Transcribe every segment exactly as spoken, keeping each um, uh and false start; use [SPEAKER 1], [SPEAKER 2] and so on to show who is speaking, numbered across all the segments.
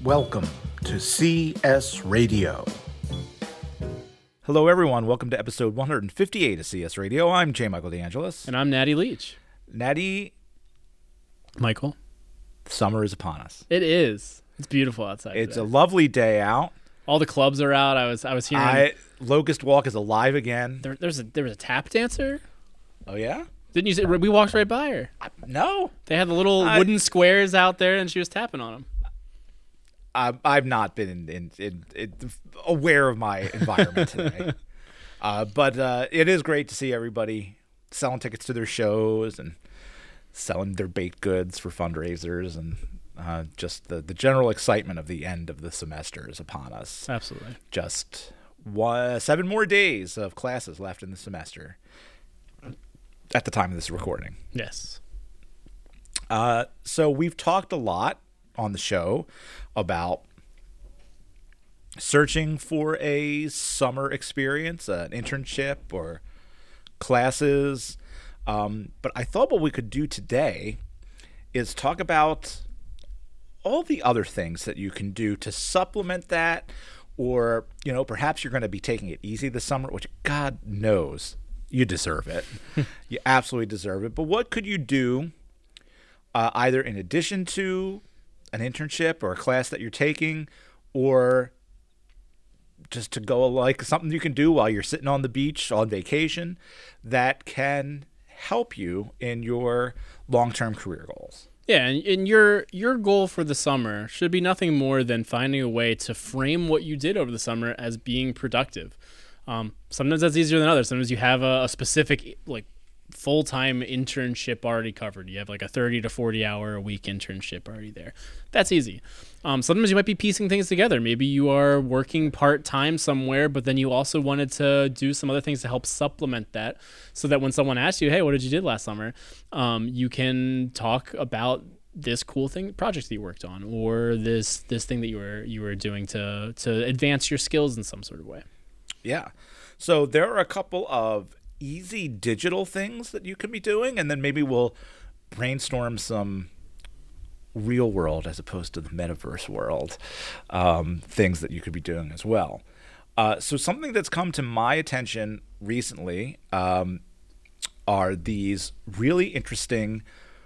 [SPEAKER 1] Welcome to C S Radio. Hello, everyone. Welcome to episode one hundred fifty-eight of C S Radio. I'm J. Michael DeAngelis.
[SPEAKER 2] And I'm Natty Leach.
[SPEAKER 1] Natty,
[SPEAKER 2] Michael.
[SPEAKER 1] summer is upon us.
[SPEAKER 2] It is. It's beautiful outside
[SPEAKER 1] It's
[SPEAKER 2] today.
[SPEAKER 1] a lovely day out.
[SPEAKER 2] All the clubs are out. I was I was hearing
[SPEAKER 1] I, Locust Walk is alive again.
[SPEAKER 2] there, there's a there was a tap dancer.
[SPEAKER 1] Oh, yeah?
[SPEAKER 2] Didn't you say we walked right by her?
[SPEAKER 1] I, no.
[SPEAKER 2] They had the little
[SPEAKER 1] I-
[SPEAKER 2] wooden squares out there, and she was tapping on them.
[SPEAKER 1] I, I've not been in, in, in, in, aware of my environment today. Uh, but uh, it is great to see everybody selling tickets to their shows and selling their baked goods for fundraisers, and uh, just the, the general excitement of the end of the semester is upon us.
[SPEAKER 2] Absolutely.
[SPEAKER 1] Just one, seven more days of classes left in the semester at the time of this recording.
[SPEAKER 2] Yes.
[SPEAKER 1] Uh, so we've talked a lot on the show about searching for a summer experience, an internship or classes. Um, but I thought what we could do today is talk about all the other things that you can do to supplement that, or, you know, perhaps you're going to be taking it easy this summer, which God knows you deserve it. You absolutely deserve it. But what could you do uh, either in addition to an internship or a class that you're taking, or just to go like something you can do while you're sitting on the beach on vacation that can help you in your long-term career goals?
[SPEAKER 2] Yeah, and, and your your goal for the summer should be nothing more than finding a way to frame what you did over the summer as being productive. Um, sometimes that's easier than others. Sometimes you have a, a specific like full-time internship already covered. You have like a thirty to forty hour a week internship already there. That's easy. Um, sometimes you might be piecing things together. Maybe you are working part-time somewhere, but then you also wanted to do some other things to help supplement that, so that when someone asks you, hey, what did you do last summer? Um, you can talk about this cool thing, project that you worked on, or this this thing that you were you were doing to to advance your skills in some sort of way.
[SPEAKER 1] Yeah. So there are a couple of easy digital things that you can be doing, and then maybe we'll brainstorm some real world as opposed to the metaverse world um, things that you could be doing as well. Uh, so something that's come to my attention recently um, are these really interesting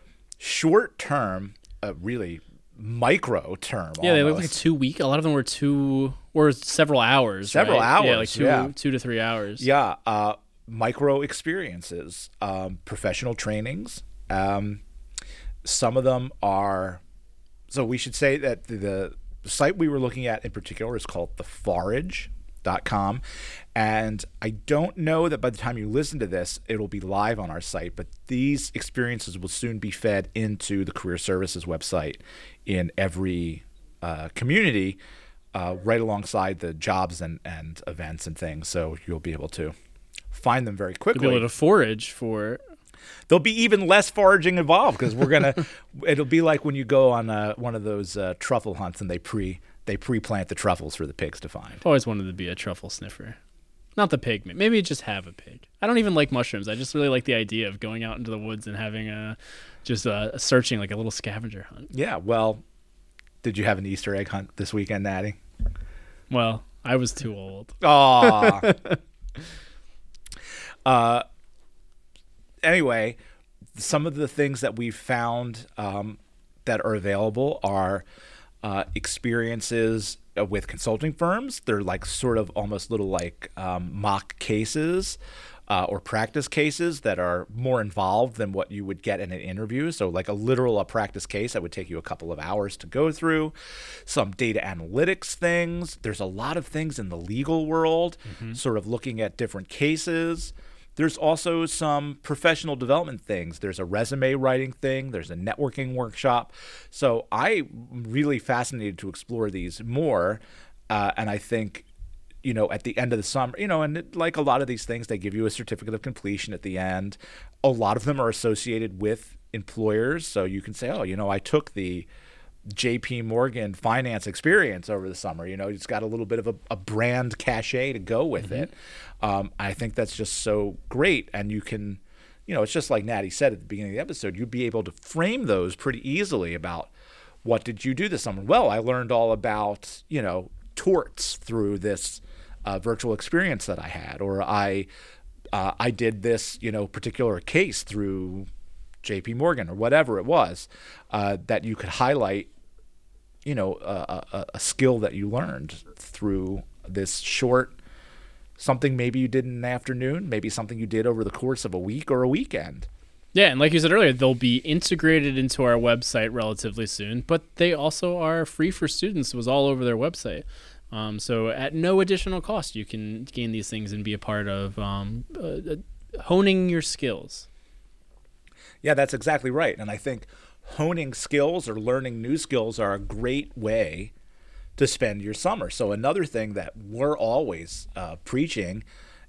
[SPEAKER 1] short-term, uh, really micro-term.
[SPEAKER 2] Yeah, they look
[SPEAKER 1] almost.
[SPEAKER 2] like two week. A lot of them were two or several hours.
[SPEAKER 1] Several
[SPEAKER 2] right?
[SPEAKER 1] hours,
[SPEAKER 2] Yeah, like two
[SPEAKER 1] yeah.
[SPEAKER 2] two to three hours.
[SPEAKER 1] Yeah, uh, micro experiences, um, professional trainings. Um, some of them are, so we should say that the, the site we were looking at in particular is called the forage dot com. And I don't know that by the time you listen to this, it'll be live on our site, but these experiences will soon be fed into the Career Services website in every uh, community, uh, right alongside the jobs and, and events and things. So you'll be able to find them very quickly.
[SPEAKER 2] You'll be able to forage for.
[SPEAKER 1] There'll be even less foraging involved, because we're gonna. It'll be like when you go on uh, one of those uh, truffle hunts and they pre they pre-plant the truffles for the pigs to find.
[SPEAKER 2] I've always wanted to be a truffle sniffer. Not the pig, maybe just have a pig. I don't even like mushrooms. I just really like the idea of going out into the woods and having a just a, searching like a little scavenger hunt.
[SPEAKER 1] Yeah. Well, did you have an Easter egg hunt this weekend, Natty?
[SPEAKER 2] Well, I was too old.
[SPEAKER 1] Aw. uh. Anyway, some of the things that we've found um, that are available are uh, experiences with consulting firms. They're like sort of almost little like um, mock cases uh, or practice cases that are more involved than what you would get in an interview. So like a literal a practice case that would take you a couple of hours to go through. Some data analytics things. There's a lot of things in the legal world, mm-hmm. sort of looking at different cases. There's also some professional development things. There's a resume writing thing. There's a networking workshop. So I'm really fascinated to explore these more. Uh, and I think, you know, at the end of the summer, you know, and it, like a lot of these things, they give you a certificate of completion at the end. A lot of them are associated with employers. So you can say, oh, you know, I took the J P Morgan finance experience over the summer. You know, it's got a little bit of a, a brand cachet to go with mm-hmm. it. Um, I think that's just so great. And you can, you know, it's just like Natty said at the beginning of the episode, you'd be able to frame those pretty easily about what did you do this summer? Well, I learned all about, you know, torts through this uh, virtual experience that I had, or I uh, I did this, you know, particular case through J P Morgan or whatever it was, uh, that you could highlight, you know, a, a, a skill that you learned through this short, something maybe you did in an afternoon, maybe something you did over the course of a week or a weekend.
[SPEAKER 2] Yeah, and like you said earlier, they'll be integrated into our website relatively soon, but they also are free for students. It was all over their website. Um, so at no additional cost, you can gain these things and be a part of um, uh, honing your skills.
[SPEAKER 1] Yeah, that's exactly right. And I think honing skills or learning new skills are a great way to spend your summer. So another thing that we're always uh, preaching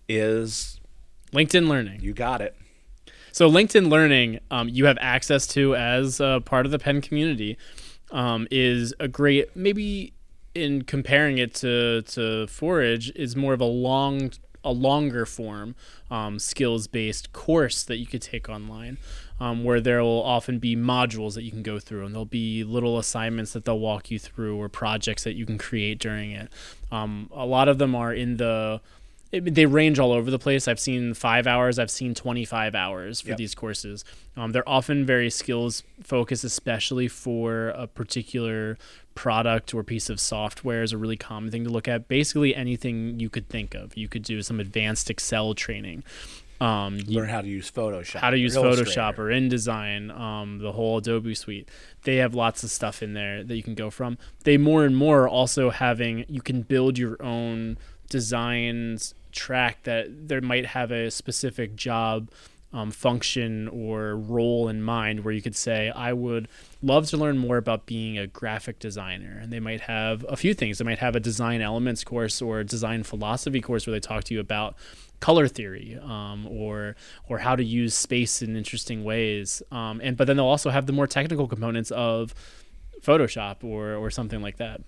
[SPEAKER 1] is
[SPEAKER 2] LinkedIn Learning.
[SPEAKER 1] You got it.
[SPEAKER 2] So LinkedIn Learning, um, you have access to as a part of the Penn community, um, is a great, maybe in comparing it to, to Forage, is more of a long, a longer form um, skills-based course that you could take online, um, where there will often be modules that you can go through, and there'll be little assignments that they'll walk you through, or projects that you can create during it. Um, a lot of them are in the It, they range all over the place. I've seen five hours. I've seen twenty-five hours for
[SPEAKER 1] Yep.
[SPEAKER 2] these courses. Um, they're often very skills focused, especially for a particular product or piece of software is a really common thing to look at. Basically anything you could think of. You could do some advanced Excel training. Um, you,
[SPEAKER 1] Learn how to use Photoshop.
[SPEAKER 2] how to use
[SPEAKER 1] Illustrator.
[SPEAKER 2] Photoshop or InDesign, um, the whole Adobe suite. They have lots of stuff in there that you can go from. They more and more are also having, you can build your own designs track that there might have a specific job um, function or role in mind, where you could say, I would love to learn more about being a graphic designer. And they might have a few things. They might have a design elements course or a design philosophy course where they talk to you about color theory um, or or how to use space in interesting ways. Um, and but then they'll also have the more technical components of Photoshop or or something like that.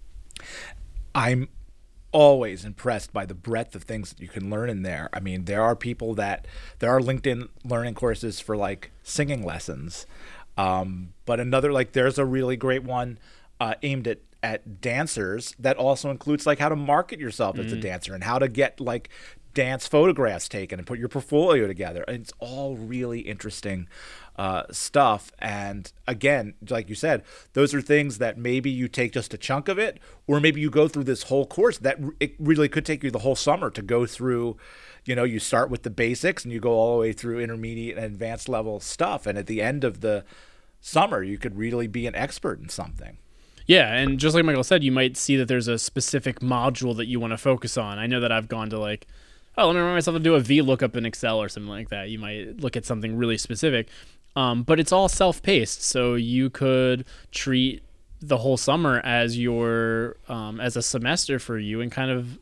[SPEAKER 1] I'm always impressed by the breadth of things that you can learn in there. I mean, there are people that there are LinkedIn learning courses for like singing lessons. Um, but another, like there's a really great one uh, aimed at, at dancers that also includes like how to market yourself mm. as a dancer and how to get like dance photographs taken and put your portfolio together. And it's all really interesting uh, stuff. And again, like you said, those are things that maybe you take just a chunk of it, or maybe you go through this whole course that it really could take you the whole summer to go through. You know, you start with the basics and you go all the way through intermediate and advanced level stuff. And at the end of the summer, you could really be an expert in something.
[SPEAKER 2] Yeah, and just like Michael said, you might see that there's a specific module that you want to focus on. I know that I've gone to like, oh, let me remind myself to do a VLOOKUP in Excel or something like that. You might look at something really specific. Um, but it's all self-paced, so you could treat the whole summer as your um, as a semester for you, and kind of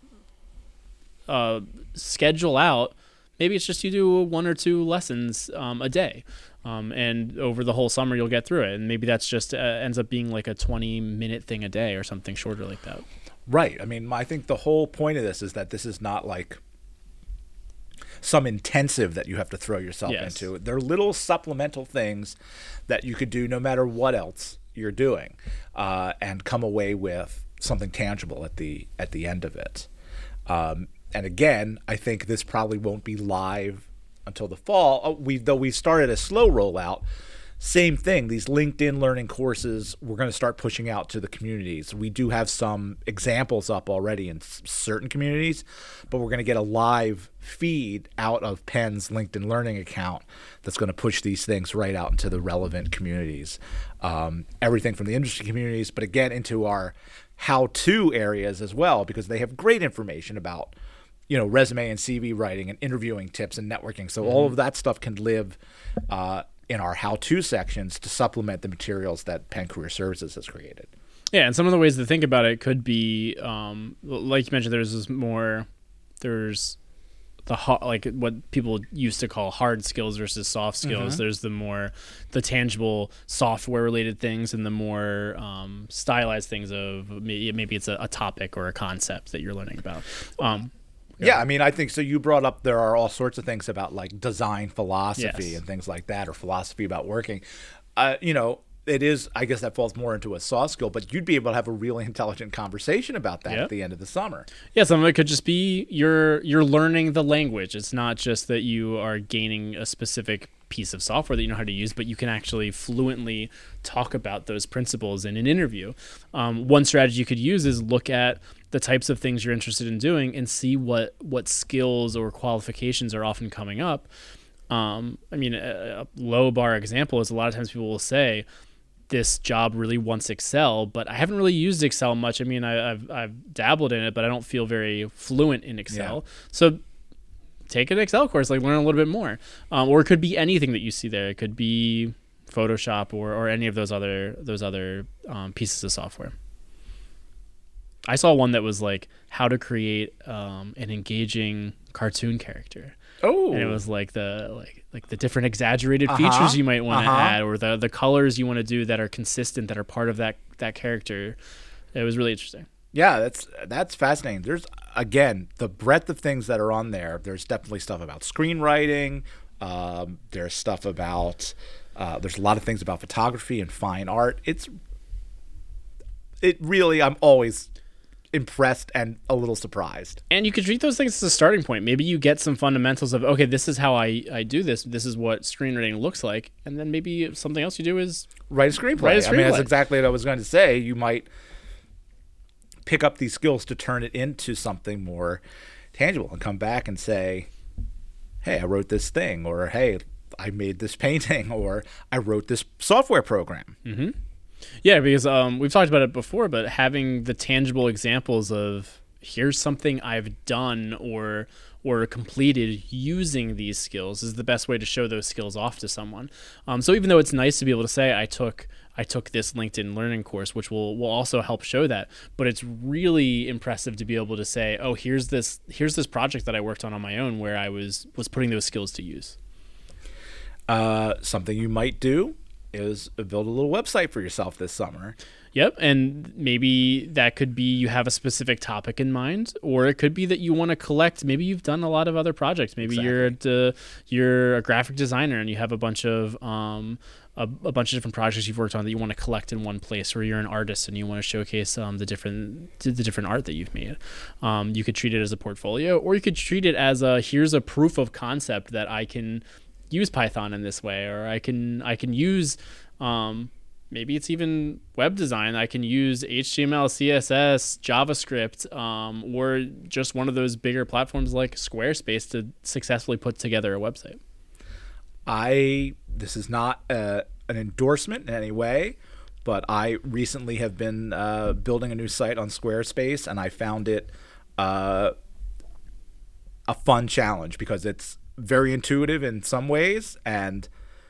[SPEAKER 2] uh, schedule out. Maybe it's just you do one or two lessons um, a day, um, and over the whole summer you'll get through it. And maybe that's just uh, ends up being like a twenty-minute thing a day or something shorter like that.
[SPEAKER 1] Right. I mean, I think the whole point of this is that this is not like some intensive that you have to throw yourself
[SPEAKER 2] yes.
[SPEAKER 1] into. They're little supplemental things that you could do no matter what else you're doing, uh, and come away with something tangible at the at the end of it. Um, and again, I think this probably won't be live until the fall. Oh, we though we started a slow rollout. Same thing. These LinkedIn learning courses, we're going to start pushing out to the communities. We do have some examples up already in certain communities, but we're going to get a live feed out of Penn's LinkedIn Learning account that's going to push these things right out into the relevant communities. Um, everything from the industry communities, but again, into our how-to areas as well, because they have great information about, you know, resume and C V writing and interviewing tips and networking. So mm-hmm. all of that stuff can live uh, in our how-to sections to supplement the materials that Penn Career Services has created.
[SPEAKER 2] Yeah, and some of the ways to think about it could be, um, like you mentioned, there's this more, there's the ho- like what people used to call hard skills versus soft skills. Mm-hmm. There's the more, the tangible software-related things, and the more um, stylized things of maybe, maybe it's a, a topic or a concept that you're learning about. Um,
[SPEAKER 1] Yeah. yeah, I mean, I think so. You brought up there are all sorts of things about like design philosophy
[SPEAKER 2] yes.
[SPEAKER 1] and things like that, or philosophy about working. Uh, you know, it is, I guess that falls more into a soft skill, but you'd be able to have a really intelligent conversation about that
[SPEAKER 2] Yep.
[SPEAKER 1] at the end of the summer.
[SPEAKER 2] Yeah, some of it could just be you're you're learning the language. It's not just that you are gaining a specific piece of software that you know how to use, but you can actually fluently talk about those principles in an interview. Um, one strategy you could use is look at the types of things you're interested in doing and see what what skills or qualifications are often coming up. Um, I mean, a, a low bar example is a lot of times people will say, this job really wants Excel, but I haven't really used Excel much. I mean, I, I've I've dabbled in it, but I don't feel very fluent in Excel. Yeah. So take an Excel course, like learn a little bit more. Um, or it could be anything that you see there. It could be Photoshop or, or any of those other those other um, pieces of software. I saw one that was like how to create um, an engaging cartoon character.
[SPEAKER 1] Oh,
[SPEAKER 2] and it was like the like like the different exaggerated
[SPEAKER 1] uh-huh.
[SPEAKER 2] features you might want to
[SPEAKER 1] uh-huh.
[SPEAKER 2] add, or the the colors you want to do that are consistent, that are part of that that character. It was really interesting.
[SPEAKER 1] Yeah, that's that's fascinating. There's again the breadth of things that are on there. There's definitely stuff about screenwriting. Um, there's stuff about uh, there's a lot of things about photography and fine art. It's it really I'm always impressed and a little surprised.
[SPEAKER 2] And you could treat those things as a starting point. Maybe you get some fundamentals of, okay, this is how I, I do this. This is what screenwriting looks like. And then maybe something else you do is
[SPEAKER 1] write a screenplay.
[SPEAKER 2] Write a screenplay.
[SPEAKER 1] I mean, that's exactly what I was going to say. You might pick up these skills to turn it into something more tangible and come back and say, hey, I wrote this thing, or hey, I made this painting, or I wrote this software program.
[SPEAKER 2] Mm-hmm. Yeah, because um, we've talked about it before, but having the tangible examples of here's something I've done or or completed using these skills is the best way to show those skills off to someone. Um, so even though it's nice to be able to say I took I took this LinkedIn learning course, which will will also help show that, but it's really impressive to be able to say, oh, here's this here's this project that I worked on on my own where I was was putting those skills to use.
[SPEAKER 1] Uh, something you might do is build a little website for yourself this summer.
[SPEAKER 2] Yep, and maybe that could be you have a specific topic in mind, or it could be that you want to collect. Maybe you've done a lot of other projects. Maybe
[SPEAKER 1] Exactly.
[SPEAKER 2] you're a, you're a graphic designer and you have a bunch of um, a, a bunch of different projects you've worked on that you want to collect in one place, or you're an artist and you want to showcase um, the different the different art that you've made. Um, you could treat it as a portfolio, or you could treat it as a here's a proof of concept that I can use Python in this way, or I can I can use um, maybe it's even web design. I can use H T M L, C S S, JavaScript, um, or just one of those bigger platforms like Squarespace to successfully put together a website.
[SPEAKER 1] I this is not uh, an endorsement in any way, but I recently have been uh, building a new site on Squarespace, and I found it uh, a fun challenge because it's very intuitive in some ways, and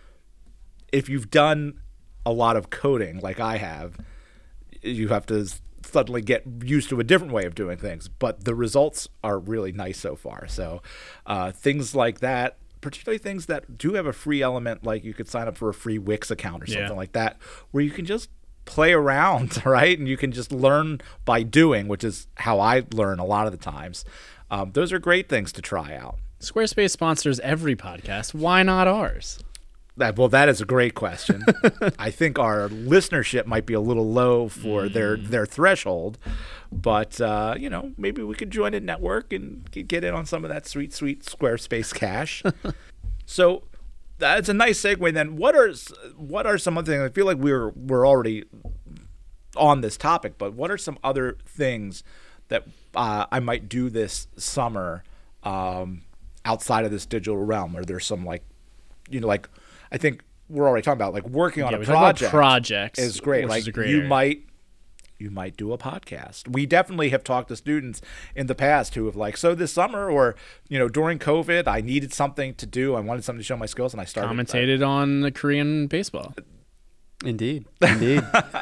[SPEAKER 1] if you've done a lot of coding like I have, you have to suddenly get used to a different way of doing things, but the results are really nice so far. So uh, things like that, particularly things that do have a free element, like you could sign up for a free Wix account or something
[SPEAKER 2] Yeah.
[SPEAKER 1] like that, where you can just play around, right? And you can just learn by doing, which is how I learn a lot of the times. Um, those are great things to try out.
[SPEAKER 2] Squarespace sponsors every podcast. Why not ours?
[SPEAKER 1] That, well, that is a great question. I think our listenership might be a little low for mm. their, their threshold, but uh, you know, maybe we could join a network and get in on some of that sweet, sweet Squarespace cash. So that's a nice segue. Then, what are what are some other things? I feel like we're we're already on this topic, but what are some other things that uh, I might do this summer um, outside of this digital realm? Are there some like, you know, like I think we're already talking about like working on
[SPEAKER 2] Yeah,
[SPEAKER 1] a
[SPEAKER 2] we talked about
[SPEAKER 1] project
[SPEAKER 2] projects
[SPEAKER 1] is great.
[SPEAKER 2] which
[SPEAKER 1] Like
[SPEAKER 2] is a great
[SPEAKER 1] you
[SPEAKER 2] area.
[SPEAKER 1] might you might do a podcast. We definitely have talked to students in the past who have like, so this summer or you know during COVID, I needed something to do. I wanted something to show my skills, and I started
[SPEAKER 2] Commentated on the Korean baseball.
[SPEAKER 3] Indeed, indeed.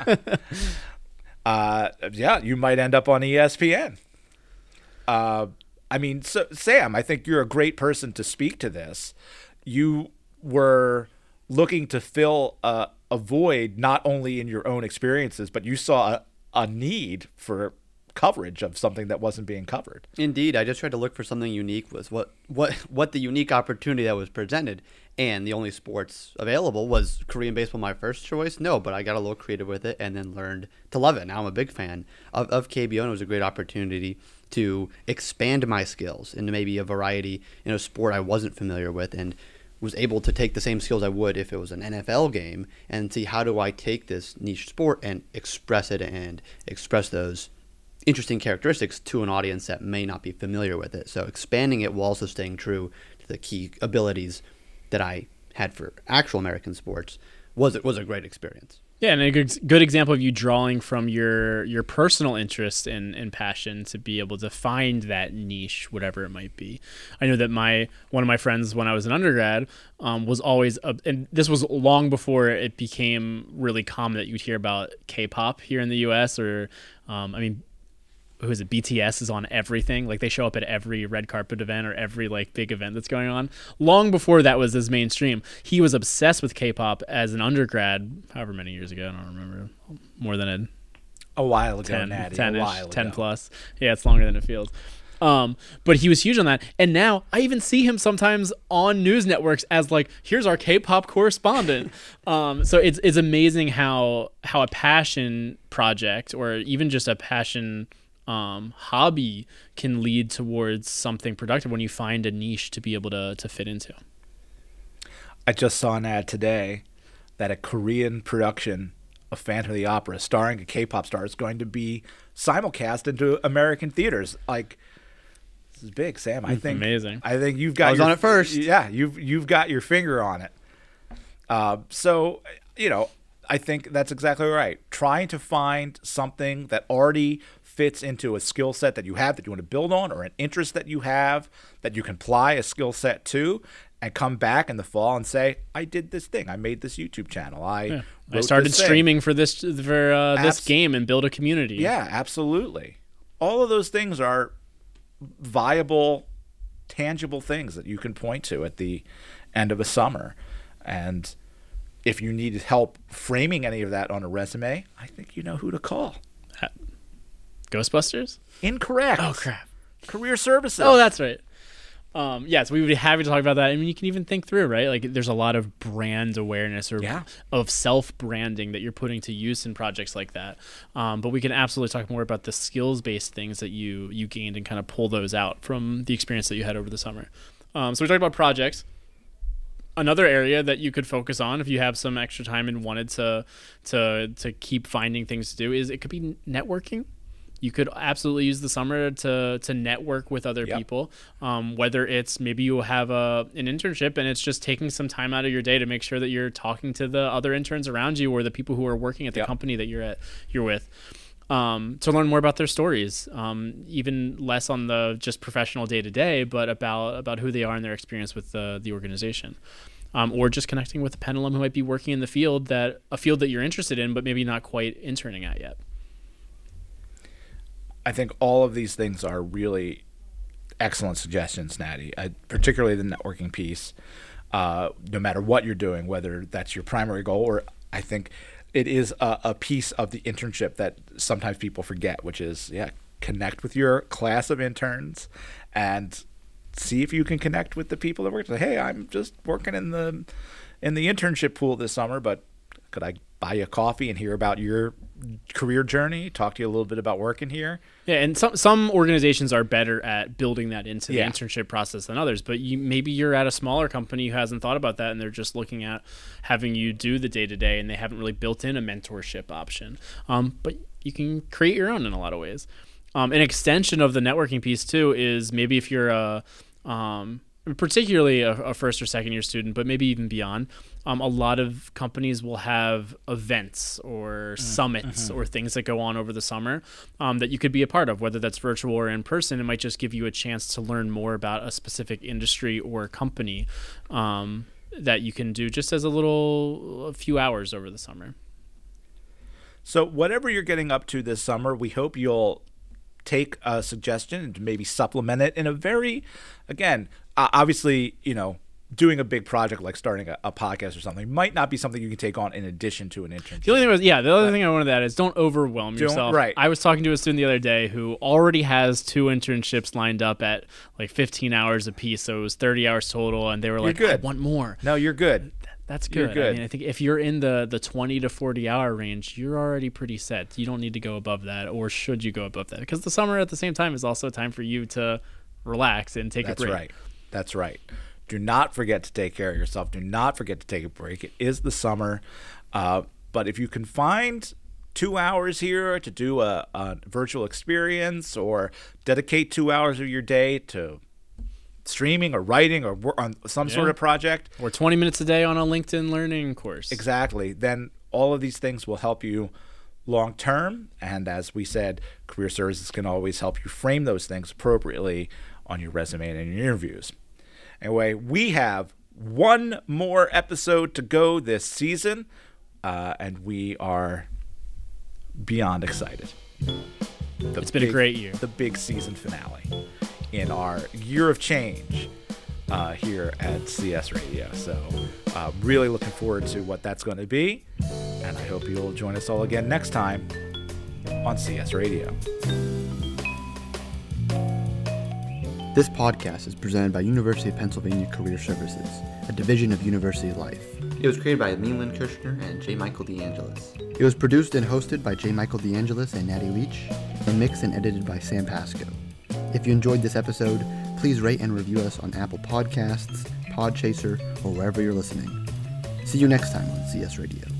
[SPEAKER 1] Uh, yeah, you might end up on E S P N. Uh, I mean, so, Sam, I think you're a great person to speak to this. You were looking to fill a, a void not only in your own experiences, but you saw a, a need for coverage of something that wasn't being covered.
[SPEAKER 3] Indeed, I just tried to look for something unique. Was what what what the unique opportunity that was presented, and the only sports available was Korean baseball, my first choice. No, but I got a little creative with it and then learned to love it. Now I'm a big fan of, of K B O, and it was a great opportunity to expand my skills into maybe a variety in a sport I wasn't familiar with, and was able to take the same skills I would if it was an N F L game and see how do I take this niche sport and express it and express those interesting characteristics to an audience that may not be familiar with it. So expanding it while also staying true to the key abilities that I had for actual American sports was it was a great experience.
[SPEAKER 2] Yeah, and a good, good example of you drawing from your your personal interest and, and passion to be able to find that niche, whatever it might be. I know that my one of my friends when I was an undergrad um, was always, a, and this was long before it became really common that you'd hear about K-pop here in the U S or, um, I mean, who is it? B T S is on everything. Like they show up at every red carpet event or every like big event that's going on. Long before that was as mainstream, he was obsessed with K-pop as an undergrad, however many years ago. I don't remember. More than a
[SPEAKER 1] A while ago,
[SPEAKER 2] ten,
[SPEAKER 1] Natty.
[SPEAKER 2] ten-ish,
[SPEAKER 1] a while
[SPEAKER 2] ten
[SPEAKER 1] ago.
[SPEAKER 2] plus. Yeah, it's longer than it feels. Um, but he was huge on that. And now I even see him sometimes on news networks as like, here's our K-pop correspondent. um, so it's it's amazing how how a passion project or even just a passion um, hobby can lead towards something productive when you find a niche to be able to to fit into.
[SPEAKER 1] I just saw an ad today that a Korean production of Phantom of the Opera starring a K-pop star is going to be simulcast into American theaters. Like, this is big, Sam. I think
[SPEAKER 2] Amazing.
[SPEAKER 1] I think you've got
[SPEAKER 3] I was
[SPEAKER 1] your,
[SPEAKER 3] on it first.
[SPEAKER 1] Yeah, you've you've got your finger on it. Uh, so, you know, I think that's exactly right. Trying to find something that already fits into a skill set that you have that you want to build on, or an interest that you have that you can apply a skill set to, and come back in the fall and say, I did this thing. I made this YouTube channel. I
[SPEAKER 2] Yeah. I
[SPEAKER 1] wrote
[SPEAKER 2] started
[SPEAKER 1] this thing."
[SPEAKER 2] streaming for this for uh, this
[SPEAKER 1] Abs-
[SPEAKER 2] game and build a community.
[SPEAKER 1] Yeah, absolutely. All of those things are viable, tangible things that you can point to at the end of a summer. And if you needed help framing any of that on a resume, I think you know who to call.
[SPEAKER 2] Ghostbusters?
[SPEAKER 1] Incorrect.
[SPEAKER 2] Oh crap.
[SPEAKER 1] Career services.
[SPEAKER 2] Oh, that's right. Um, yes, we would be happy to talk about that. I mean, you can even think through, right? Like, there's a lot of brand awareness or
[SPEAKER 1] Yeah.
[SPEAKER 2] of self-branding that you're putting to use in projects like that. Um, but we can absolutely talk more about the skills-based things that you you gained and kind of pull those out from the experience that you had over the summer. Um, so we talked about projects. Another area that you could focus on if you have some extra time and wanted to to to keep finding things to do is it could be networking. You could absolutely use the summer to to network with other
[SPEAKER 1] Yep.
[SPEAKER 2] people. Um, whether it's maybe you have a an internship and it's just taking some time out of your day to make sure that you're talking to the other interns around you or the people who are working at the
[SPEAKER 1] Yep.
[SPEAKER 2] company that you're at you're with. Um, to learn more about their stories, um, even less on the just professional day to day, but about about who they are and their experience with the the organization. Um, or just connecting with a pendulum who might be working in the field that a field that you're interested in, but maybe not quite interning at yet.
[SPEAKER 1] I think all of these things are really excellent suggestions, Natty, uh, particularly the networking piece. Uh, no matter what you're doing, whether that's your primary goal, or I think it is a, a piece of the internship that sometimes people forget, which is, yeah, connect with your class of interns and see if you can connect with the people that work. Say, hey, I'm just working in the in the internship pool this summer, but could I buy you a coffee and hear about your career journey, talk to you a little bit about working here?
[SPEAKER 2] Yeah, and some some organizations are better at building that into the
[SPEAKER 1] Yeah.
[SPEAKER 2] internship process than others. But you maybe you're at a smaller company who hasn't thought about that, and they're just looking at having you do the day to day, and they haven't really built in a mentorship option. Um, but you can create your own in a lot of ways. Um, an extension of the networking piece too is maybe if you're a um, particularly a, a first or second year student, but maybe even beyond, um, a lot of companies will have events or summits or things that go on over the summer um, that you could be a part of, whether that's virtual or in person. It might just give you a chance to learn more about a specific industry or company um, that you can do just as a little, a few hours over the summer.
[SPEAKER 1] So whatever you're getting up to this summer, we hope you'll take a suggestion and maybe supplement it in a very, again, uh, obviously, you know, doing a big project like starting a, a podcast or something might not be something you can take on in addition to an internship.
[SPEAKER 2] The only thing was, yeah, the other thing I wanted to add is don't overwhelm
[SPEAKER 1] Don't-
[SPEAKER 2] yourself.
[SPEAKER 1] right.
[SPEAKER 2] I was talking to a student the other day who already has two internships lined up at like fifteen hours a piece, so it was thirty hours total, and they were like,
[SPEAKER 1] good.
[SPEAKER 2] I want more.
[SPEAKER 1] No, you're good.
[SPEAKER 2] That's
[SPEAKER 1] You're
[SPEAKER 2] good.
[SPEAKER 1] good.
[SPEAKER 2] I mean, I think if you're in the, the twenty to forty hour range, you're already pretty set. You don't need to go above that, or should you go above that? Because the summer at the same time is also a time for you to relax and take
[SPEAKER 1] That's
[SPEAKER 2] a break.
[SPEAKER 1] right. That's right. Do not forget to take care of yourself. Do not forget to take a break. It is the summer. Uh, but if you can find two hours here to do a, a virtual experience or dedicate two hours of your day to streaming or writing or work on some
[SPEAKER 2] Yeah.
[SPEAKER 1] sort of project,
[SPEAKER 2] Or twenty minutes a day on a LinkedIn learning course.
[SPEAKER 1] exactly, then all of these things will help you long term. And as we said, career services can always help you frame those things appropriately on your resume and in your interviews. Anyway, we have one more episode to go this season, uh, and we are beyond excited. The
[SPEAKER 2] It's been a great year.
[SPEAKER 1] The big season finale in our year of change uh, here at C S Radio. So uh, really looking forward to what that's going to be, and I hope you'll join us all again next time on C S Radio.
[SPEAKER 3] This podcast is presented by University of Pennsylvania Career Services, a division of University Life. It was created by Leland Kirshner and J. Michael DeAngelis. It was produced and hosted by J. Michael DeAngelis and Natty Leach, and mixed and edited by Sam Pasco. If you enjoyed this episode, please rate and review us on Apple Podcasts, Podchaser, or wherever you're listening. See you next time on C S Radio.